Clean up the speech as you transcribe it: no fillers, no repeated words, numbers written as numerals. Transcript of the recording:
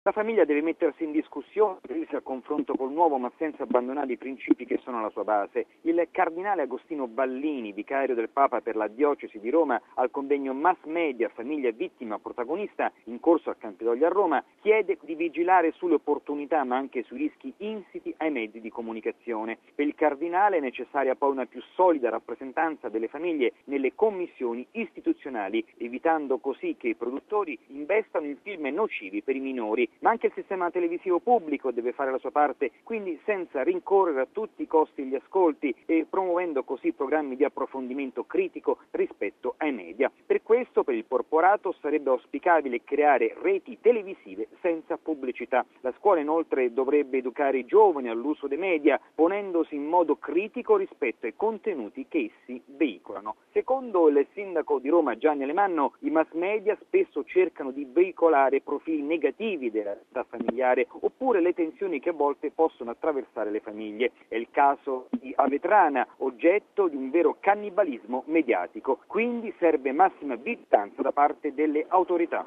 La famiglia deve mettersi in discussione, aprirsi al confronto col nuovo, ma senza abbandonare i principi che sono alla sua base. Il cardinale Agostino Ballini, vicario del Papa per la diocesi di Roma, al convegno Mass Media, Famiglia Vittima Protagonista, in corso al Campidoglio a Roma, chiede di vigilare sulle opportunità ma anche sui rischi insiti ai mezzi di comunicazione. Per il cardinale è necessaria poi una più solida rappresentanza delle famiglie nelle commissioni istituzionali, evitando così che i produttori investano in film nocivi per i minori. Ma anche il sistema televisivo pubblico deve fare la sua parte, quindi senza rincorrere a tutti i costi gli ascolti e promuovendo così programmi di approfondimento critico rispetto ai media. Per questo, per il porporato, sarebbe auspicabile creare reti televisive senza pubblicità. La scuola inoltre dovrebbe educare i giovani all'uso dei media, ponendosi in modo critico rispetto ai contenuti che essi veicolano. Secondo il sindaco di Roma Gianni Alemanno, i mass media spesso cercano di veicolare profili negativi della realtà familiare oppure le tensioni che a volte possono attraversare le famiglie. È il caso di Avetrana, oggetto di un vero cannibalismo mediatico. Quindi serve massima vigilanza da parte delle autorità.